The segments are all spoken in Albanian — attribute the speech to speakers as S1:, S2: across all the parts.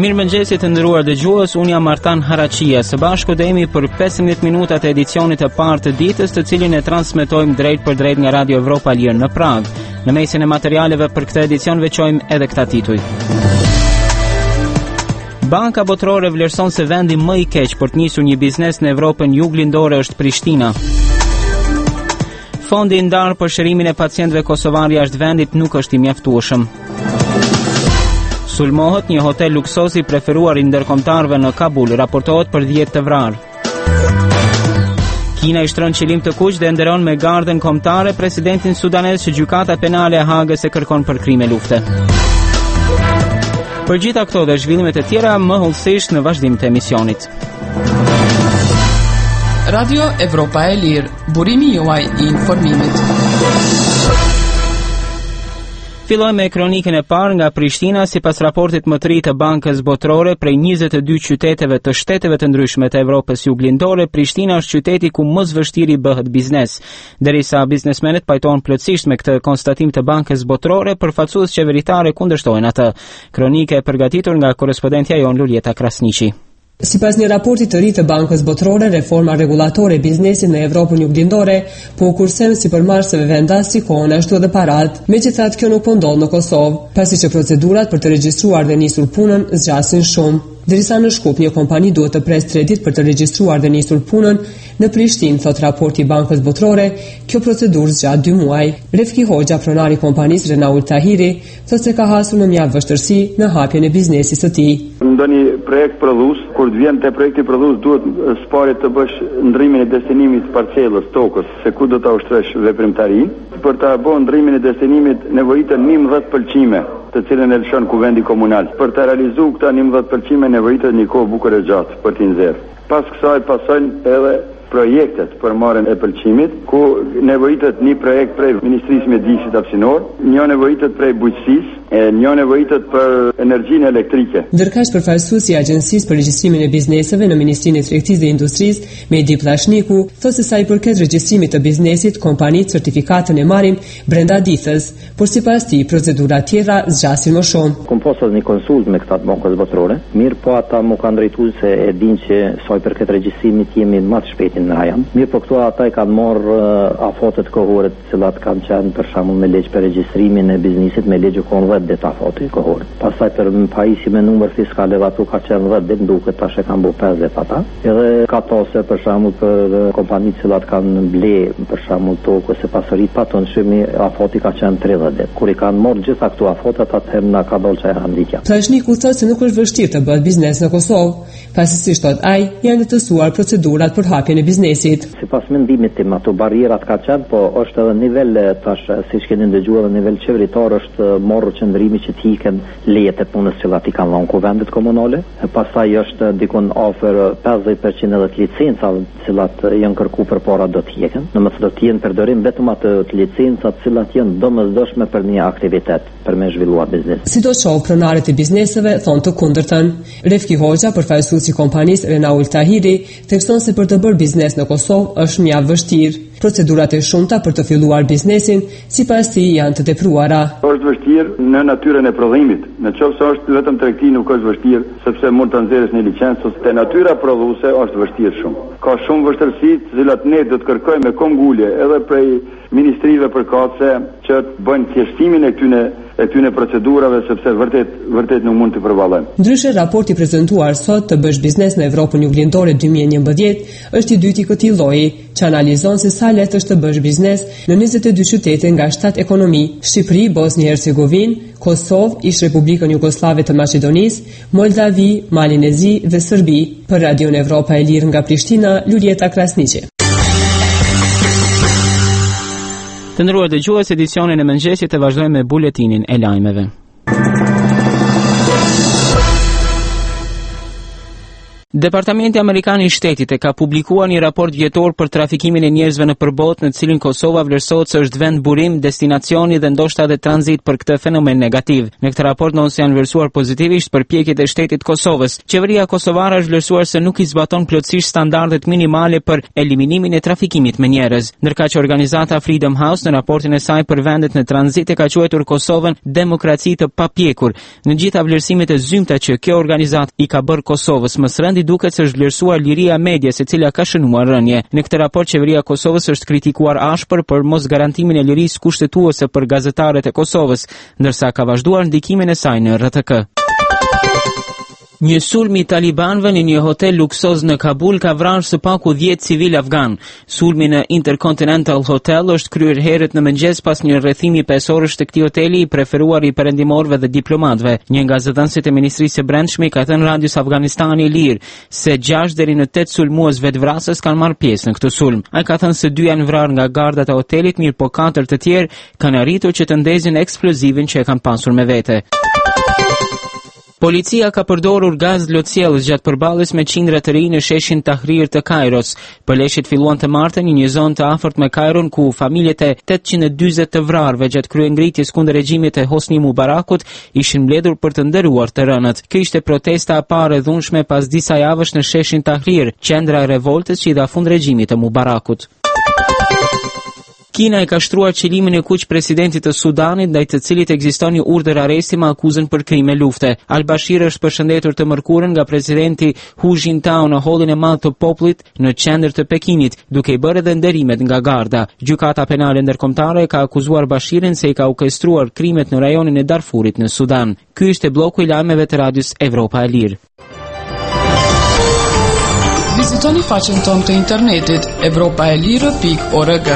S1: Mirëmëngjesi të nderuar dëgjues, unë jam Martan Harachia. Së bashku do jemi për 15 minutat e edicionit të parë të ditës, të cilin e transmetojmë drejt për drejt nga Radio Evropa Lirë në Prag. Në mesin e materialeve për këtë edicion veçojmë edhe këta tituj. Banka Botërore vlerëson se vendi më i keq për të nisur një biznes në Evropën juglindore është Prishtina. Fondi i ndarë për shërimin e pacientëve kosovar jashtë vendit nuk është i mjaftueshëm. Sulmohet një hotel luksos i preferuar i ndërkombëtarëve në Kabul, raportohet për 10 të vrarë. Kina i shtron qëllim të kuq dhe nderon me gardën kombëtare presidentin sudanez që gjykata penale e Hagës e kërkon për krime lufte. Për gjitha këto dhe zhvillimet e tjera më hollësisht në vazhdim të emisionit.
S2: Radio Evropa e Lirë, burimi juaj i informimit.
S1: Fillojmë me kronikën e parë nga Prishtina. Sipas raportit më të ri të Bankës Botërore, prej 22 qyteteve të shteteve të ndryshme të Evropës juglindore, Prishtina është qyteti ku më vështirë bëhet biznes. Derisa biznesmenët pajtohen plotësisht me këtë konstatim të Bankës Botërore, përfaqësues qeveritare kundërshtojnë atë. Kronika e përgatitur nga korrespondentja jon Lulieta Krasniqi.
S3: Sipas një raporti të ri të Bankës Botërore, reforma rregullatore e biznesit në Evropën juglindore po kursen sipërmarrësve vendas si kohën ashtu edhe parat. Megjithatë, kjo nuk po ndodh në Kosovë, pasi që procedurat për të regjistruar dhe nisur punën zgjasin shumë. Derisa në Shkup një kompani duhet të pres 3 ditë për të regjistruar dhe nisur punën, në Prishtinë, thot raporti i Bankës Botërore, kjo procedurë zgjat 2 muaj. Refki Hoxha, pronari i kompanisë Renault Tahiri, thot se ka hasur në mjaft vështirësi në hapjen e biznesit të tij.
S4: Ndonjë projekt prodhues, kur të vjen te projekti prodhues, duhet spari të bësh ndrimin e destinimit të parcelës, tokës, se ku do ta ushtrosh veprimtarinë. Për ta bërë ndrimin e destinimit nevojiten 11 pëlqime, të cilën e lëshon kuvendi komunal. Për të realizuar këta 11 pëlqime nevojitet një kohë bukur e gjatë për t'i nxjerrë. Pas kësaj pasojnë edhe projektet për marrjen e pëlqimit, ku nevojitet një projekt prej Ministrisë së Mjedisit Hapësinor, një nevojitet prej bujqësisë, një nevojitet për energjinë elektrike.
S3: Ndërkaq përfaqësuesi i Agjencisë për Regjistrimin e Bizneseve në Ministrinë e Tregtisë dhe Industrisë, Mehdi Pllashniku, thotë se sa i përket regjistrimit të biznesit, kompanitë certifikatën e marrin brenda ditës, por sipas tij procedurat tjera zgjasin më shumë.
S5: Kom pasur një konsult me këta të Bankës Botërore, mirë po ata më kanë drejtuar se e dinë që sa i përket regjistrimit jemi më të shpejtë në rajon. Mirë po këto ata i kanë marrë afatet kohore të cilat kanë qenë për shembull me ligj për regjistrimin e biznesit me ligjë kon dit afati kohore. Pastaj për pajisje me numër fiskal edhe ato ka qenë 10 ditë, duket tash e kanë bërë 50 ata. Edhe ka tose për shembull për kompanitë që kanë ble për shembull tokë ose pasuri patonshëm afati ka qenë 30 ditë. Kur i kanë marrë gjitha këto afatet atëherë na ka dalë çaj handikap.
S3: Pllashniku thotë se nuk është vështirë të bëhet biznes në Kosovë, pasi si thot ai, janë lehtësuar procedurat për hapjen e biznesit.
S5: Sipas mendimit tim ato barrierat ka qenë, po është edhe nivel tash siç keni dëgjuar edhe nivel qeveritar është marrë qëndrimi që të hiken lejet e punës që i kanë dhënë kuvendet komunale. Pastaj është dikon afër 50% edhe të licencave të cilat janë kërkuar përpara do të hiken. Domethënë do të jenë përdorim vetëm ato të licencat të cilat janë domosdoshme për një aktivitet për me zhvilluar biznes.
S3: Si do shoh pronarët e bizneseve thonë të kundërtën. Refki Hoxha, përfaqësuesi i kompanisë Renault Tahiri, thekson se për të bërë biznes në Kosovë është mjaft vështirë. Procedurat e shumta për të filluar biznesin, sipas tij, janë të tepruara.
S4: Është vështirë në natyrën e prodhimit. Nëse është vetëm tregti nuk është vështirë, sepse mund të nxjerrësh një licencë, ose te natyra prodhuese është vështirë shumë. Ka shumë vështirësi të cilat ne do të kërkojmë me kongulje edhe prej ministrive përkatëse që të bëjnë thjeshtimin e këtyre procedurave, sepse vërtet nuk mund të përballojmë.
S3: Ndryshe, raporti prezantuar sot të bësh biznes në Evropën juglindore 2011 është i dyti i këtij lloji, që analizon se sa lehtë është të bësh biznes në 22 qytete nga 7 ekonomi: Shqipëri, Bosnjë-Hercegovinë, Kosovë, Ish Republikën Jugoslave të Maqedonisë, Moldavi, Malinezi dhe Serbi. Për Radio Evropa e Lirë nga Prishtina, Lulieta Krasniqi.
S1: Të nderuar dëgjues, edicionin e mëngjesit e vazhdojmë me buletinin e lajmeve. Departamenti Amerikan I Shtetit ka publikuar një raport vjetor për trafikimin e njerëzve në përbot, në cilin Kosova vlerësohet se është vend burim, destinacioni dhe ndoshta edhe tranzit për këtë fenomen negativ. Në këtë raport nëse janë vlerësuar pozitivisht përpjekjet e shtetit Kosovës. Qeveria kosovare është vlerësuar se nuk I zbaton plotësisht standardet minimale për eliminimin e trafikimit me njerëz. Ndërkaq që organizata Freedom House në raportin e saj për vendet në tranzit ka quajtur Kosovën demokraci të papjekur. Në gjitha vlerësimet e zymta që kjo organizatë I ka bërë Kosovës, më së rëndi duket se është vlerësuar liria e medias, e cila ka shënuar rënje. Në këtë raport qeveria e Kosovës është kritikuar ashpër për mos garantimin e lirisë kushtetuese për gazetarët e Kosovës, ndërsa ka vazhduar ndikimin e saj në RTK. Një sulm I talibanëve në një hotel luksoz në Kabul ka vrarë së paku 10 civil afgan. Sulmi në Intercontinental Hotel është kryer herët në mëngjes pas një rrethimi 5 orësh të këtij hoteli I preferuar I perëndimorëve dhe diplomatëve. Një nga zëdhënësit e Ministrisë së Brendshme ka thënë radios Afganistani I Lirë se 6 deri në 8 sulmues vetvrasës kanë marrë pjesë në këtë sulm. Ai ka thënë se 2 janë vrarë nga gardat e hotelit, mirë po 4 të tjerë kanë arritur që të ndezin eksplozivin që e kanë pasur me vete. Policia ka përdorur gaz lotësielës gjatë përballjes me qindra të rinj në sheshin Tahrir të Kairos. Përleshjet filluan të martën në një zonë të afërt me Kairon ku familjet e 840 të vrarëve gjatë kryengritjes kundër regjimit të Hosni Mubarakut ishin mbledhur për të nderuar të rënët. Kjo ishte protesta e parë e dhunshme pas disa javësh në sheshin Tahrir, qendra e revoltës që I dha fund regjimit të Mubarakut. Kina I ka shtruar qëllimin e kuq presidentit të Sudanit, ndaj të cilit ekziston një urdhër arresti me akuzën për krime lufte. Al-Bashir është përshëndetur të mërkurën nga presidenti Hu Jintao në Hallin e Madh të Popullit në qendër të Pekinit, duke I bërë edhe nderimet nga garda. Gjykata penale ndërkombëtare ka akuzuar Bashirin se I ka orkestruar krimet në rajonin e Darfurit në Sudan. Ky ishte bloku I lajmeve të radios Evropa e Lirë.
S2: Vizitoni faqen tonë të internetit europaelire.org.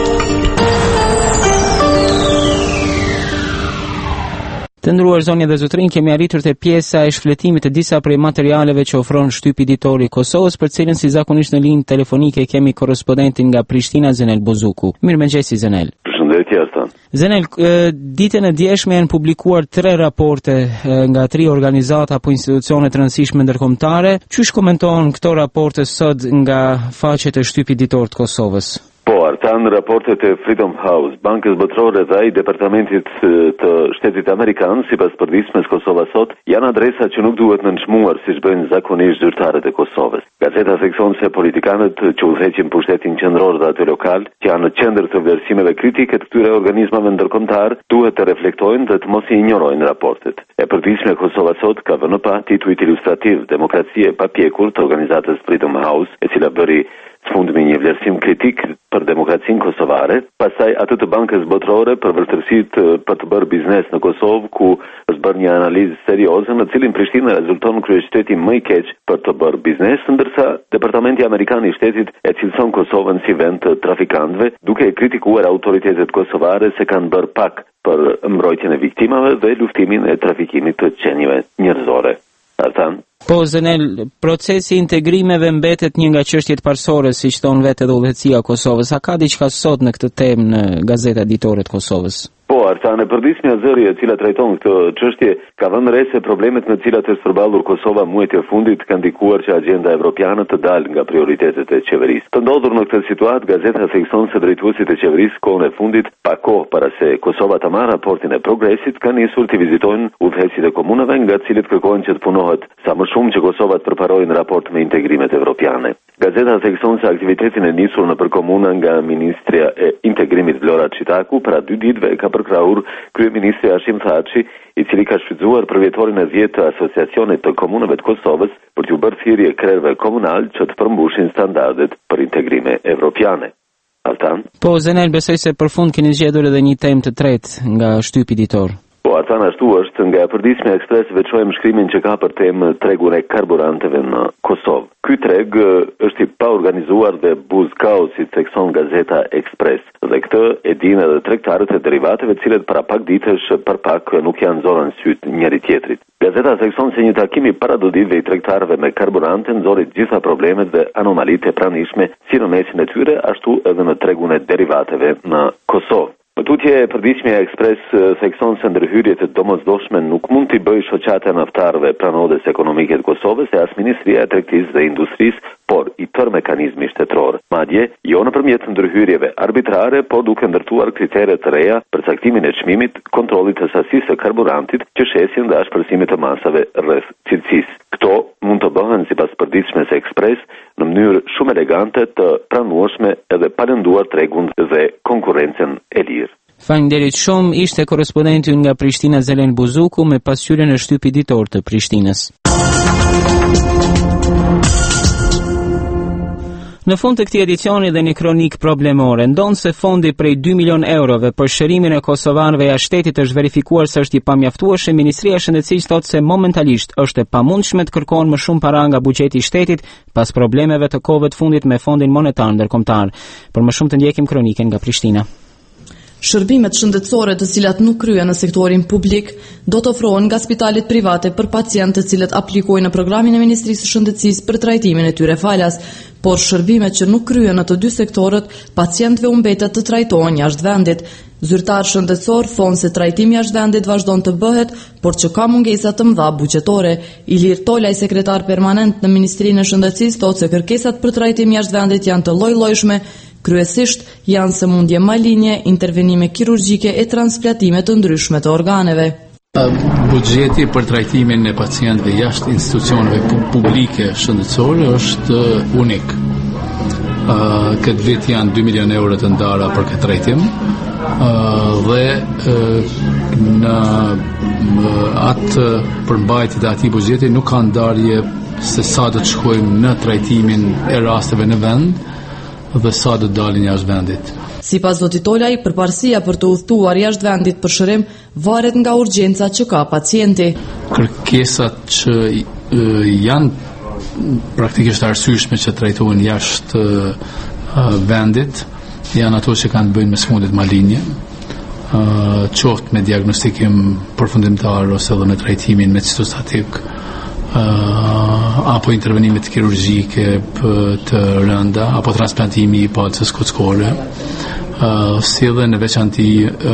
S1: Të nderuar zonja dhe zotrinj, kemi arritur te pjesa e shfletimit të disa prej materialeve që ofron shtypi ditori I Kosovës, për cilën si zakonisht në linjë telefonike kemi korrespondentin nga Prishtina, Zenel Bozuku. Mirëmëngjes Zenel.
S6: Përshëndetje Artan.
S1: Zenel, ditën e djeshme janë publikuar 3 raporte nga 3 organizata apo institucione të rëndësishme ndërkombëtare. Çish komenton këto raporte sot nga faqet e shtypit ditor të Kosovës?
S6: Po, Artan, raportet e Freedom House, Bankës Botërore dhe ai Departamentit të Shtetit Amerikan, sipas përditshmes Kosova sot, janë adresa që nuk duhet nënçmuar siç bëjnë zakonisht zyrtarët e Kosovës. Gazeta thekson se politikanët që udhëheqin pushtetin qendror dhe atë lokal, që janë në qendër të vlerësimeve kritike të këtyre organizmave ndërkombëtar, duhet të reflektojnë dhe të mos I injorojnë raportet. E përditshme Kosova sot ka vënë pa titujt ilustrativ Demokracie pa pjekur të organizatës Freedom House, e cila bëri sfundmi një vlerësim kritik për demokracinë kosovare, pastaj atë të Bankës Botërore për vërtetësitë për të bërë biznes në Kosovë, ku është bërë një analizë serioze në cilin Prishtina rezulton kryeshteti më I keq për të bërë biznes, ndërsa Departamenti Amerikan I Shtetit e cilëson Kosovën si vend të trafikantëve, duke kritikuar autoritetet kosovare se kanë bërë pak për mbrojtjen e viktimave dhe luftimin e trafikimit të qenieve njerëzore. Artan?
S1: Po, Zenel, procesi I integrimeve mbetet një nga çështjet parsorë, siç thon vetë edhe udhëheqësia e Kosovës. A ka diçka sot në këtë temë në Gazeta Ditore të Kosovës?
S6: Po, Artan, e përditshmja zëri e cila trajton këtë çështje ka vënë re se problemet me të cilat është përballur Kosova muajt e fundit kanë ndikuar që agjenda evropiane të dalë nga prioritetet e qeverisë. Të ndodhur në këtë situatë, gazeta thekson se drejtuesit e qeverisë kohën e fundit, pa kohë para se Kosova ta marrë raportin e progresit, kanë nisur të vizitojnë udhëheqësit e komunave, nga të cilët kërkojnë që të punohet sa më shumë që Kosova të përparojë në raport me integrimet evropiane. Gazeta thekson se aktivitetin e nisur nëpër komuna nga Ministria e Integrimit Vlora Çitaku para 2 ditëve ka përkrahur kryeministri Hashim Thaçi, I cili ka shfrytzuar për vjetorin e 10 të asociacionit të komunave të Kosovës për t'u bërë thirrje krerëve komunal që të përmbushin standardet për integrime evropiane. Altan?
S1: Po, Zenel, besoj se përfund keni zgjedhur edhe një temë të tretë nga shtypi ditor.
S6: Po, Artan, ashtu është, nga përditshmja Ekspres veçojmë shkrimin që ka për temë tregun e karburanteve në Kosovë. Ky treg është I paorganizuar dhe buzëkau, si thekson Gazeta Ekspres. Dhe këtë e dinë edhe tregtarët e derivateve, të cilët para pak ditësh për pak nuk janë nxorën syt njëri tjetrit. Gazeta thekson se një takim I paradoditëve I tregtarëve me karburante nxori të gjitha problemet dhe anomalitë e pranishme si në mesin e tyre, ashtu edhe në tregun e derivateve në Kosovë. Në tutje e përditshme e Ekspres thekson se ndërhyrjet e domosdoshme nuk mund t'i bëjë shoqata e naftarëve pranores ekonomike të Kosovës e as Ministria e Tregtisë dhe Industrisë, por i tërë mekanizmi shtetror. Madje, jo nëpërmjet ndërhyrjeve arbitrare, por duke ndërtuar kritere të reja për caktimin e çmimit, kontrollit të sasisë së karburantit, qëshesjen dhe ashpërsimit të masave rreth cilësisë. Këto mund të bëhen sipas përditshmes së Ekspres në mënyrë shumë elegante, të pranueshme edhe pa lënduar tregun dhe konkurrencën e lirë.
S1: Faleminderit shumë, ishte korrespondenti nga Prishtina Zelen Buzuku me pasqyrën e shtypit ditor të Prishtinës. Në fund të këtij edicioni dhe një kronik problemore, ndonë se fondi prej 2 milion eurove për shërimin e kosovarëve jashtë shtetit është verifikuar se është i pamjaftueshëm, Ministria e Shëndetësisë thotë se momentalisht është e pamundshme të kërkohen më shumë para nga buxheti i shtetit pas problemeve të kohëve të fundit me Fondin Monetar Ndërkombëtar. Për më shumë të ndjekim kronikën nga Prishtina.
S7: Shërbimet shëndetësore të cilat nuk kryen në sektorin publik do të ofrohen nga spitalet private për pacientë të cilët aplikojnë në programin e Ministrisë së Shëndetësisë për trajtimin e tyre falas, por shërbimet që nuk kryen në të dy sektorët, pacientëve u mbetet të trajtohen jashtë vendit. Zyrtar shëndetësor thonë se trajtimi jashtë vendit vazhdon të bëhet, por që ka mungesa të mëdha buxhetore. Ilir Tolaj, sekretar permanent në Ministrinë e Shëndetësisë, thotë se kërkesat për trajtim jashtë vendit janë të lloj-llojshme. Kryesisht janë sëmundje malinje, intervenime kirurgjike e transplantime të ndryshme të organeve.
S8: Buxheti për trajtimin e pacientëve jashtë institucioneve publike shëndetësore është unik. Këtë vit janë 2 milion euro të ndara për këtë trajtim dhe në atë përmbajtje të atij buxheti nuk ka ndarje se sa do të shkojmë në trajtimin e rasteve në vend dhe sa do të dalin jashtë vendit.
S7: Sipas zotit Tolaj, përparësia për të udhëtuar jashtë vendit për shërim varet nga urgjenca që ka pacienti.
S8: Kërkesat që janë praktikisht arsyeshme që trajtohen jashtë vendit janë ato që kanë të bëjnë me sëmundjet malinje, qoftë me diagnostikim përfundimtar ose edhe me trajtimin me citostatik, apo intervenimet kirurgjike të rënda, apo transplantimi i palcës kockore, si edhe në veçanti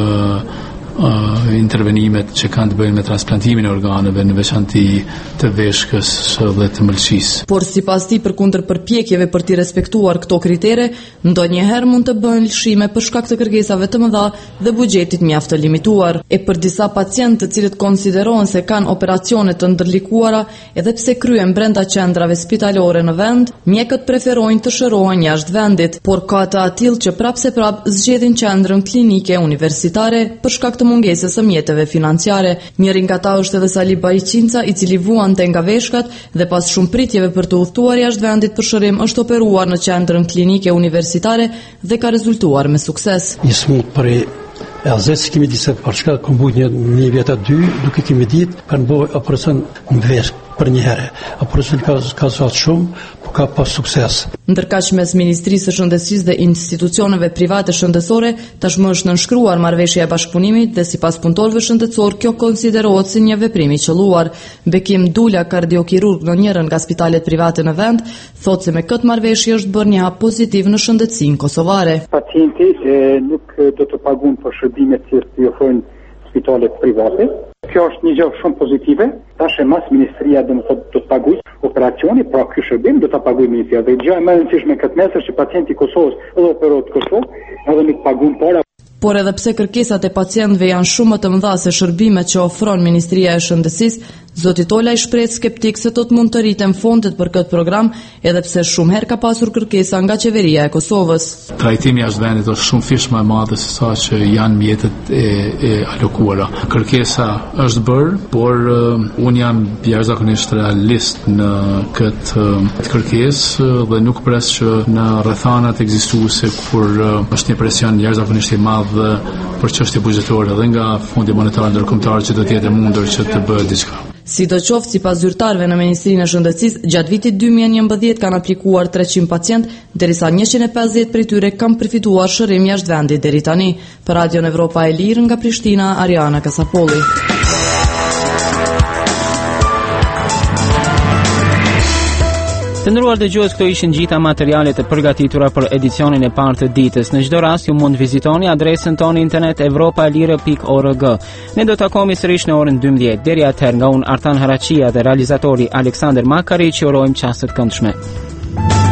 S8: intervenimet që kanë të bëjnë me transplantimin e organeve, në veçanti të veshkës dhe të mëlçisë.
S7: Por sipas tij, përkundër përpjekjeve për të respektuar këto kritere, ndonjëherë mund të bëhen lëshime për shkak të kërkesave të mëdha dhe buxhetit mjaft të limituar. E për disa pacientë të cilët konsiderohen se kanë operacione të ndërlikuara, edhe pse kryen brenda qendrave spitalore në vend, mjekët preferojnë të shërohen jashtë vendit, por ka të atill që prapse prap zgjedhin qendrën klinike universitare për shkak të mungesës së mjeteve financiare. Njëri nga ta është edhe Sali Bajqinca, i cili vuante nga veshkat dhe pas shumë pritjeve për të udhëtuar jashtë vendit për shërim është operuar në qendrën klinike universitare dhe ka rezultuar me sukses.
S9: Një smut për e azet kemi ditë se përshka këmbujt një vjeta 2, duke kemi ditë kanë bëjë operacion në veshk për një herë. Operacioni ka zot shumë, por ka pas sukses.
S7: Ndërkaq mes Ministrisë së Shëndetësisë dhe institucioneve private shëndetësore tashmë është nënshkruar marrëveshja e bashkëpunimit dhe sipas punëtorëve shëndetësor kjo konsiderohet si një veprim i qelluar. Bekim Dula, kardiokirurg në njërin nga spitalet private në vend, thotë se me këtë marrëveshje është bërë një hap pozitiv në shëndetësinë kosovare.
S10: Pacienti nuk do të paguajnë për shërbimet që i ofrojnë spitalet private. Kjo është një gjë shumë pozitive. Tash mas Ministria do të paguajë operacioni, pra ky shërbim do ta paguajë Ministria. Dhe gjë më e rëndësishme këtë mesë që pacienti i Kosovës edhe operohet në Kosovë, edhe nuk paguajnë para.
S7: Por edhe pse kërkesat e pacientëve janë shumë më të mëdha se shërbimet që ofron Ministria e Shëndetësisë, zoti Tolaj shpreh skeptik se do të mund të rriten fondet për këtë program, edhe pse shumë herë ka pasur kërkesa nga qeveria e Kosovës.
S8: Trajtimi jashtë vendit është shumë fish më e madhe se sa që janë mjetet e alokuara. Kërkesa është bërë, por unë jam jashtëzakonisht realist në këtë kërkesë dhe nuk pres që në rrethanat ekzistuese kur është një presion jashtëzakonisht i madh për çështje buxhetore dhe nga Fondi Monetar Ndërkombëtar që do të jetë mundur që të bëhet diçka.
S7: Sidoqoftë, sipas zyrtarëve në Ministrinë e Shëndetësisë, gjatë vitit 2011 kanë aplikuar 300 pacientë, derisa 150 prej tyre kanë përfituar shërim jashtë vendit deri tani. Për Radion Evropa e Lirë nga Prishtina, Ariana Kasapolli.
S1: Të nderuar dëgjues, këto ishin gjitha materialet e përgatitura për edicionin e parë të ditës. Në çdo rast ju mund vizitoni adresën tonë internet evropalire.org. Ne do të takohemi sërish në orën 12. Deri atëherë, nga unë Artan Haraqia dhe realizatori Aleksander Makari, që urojmë çast të këndshme.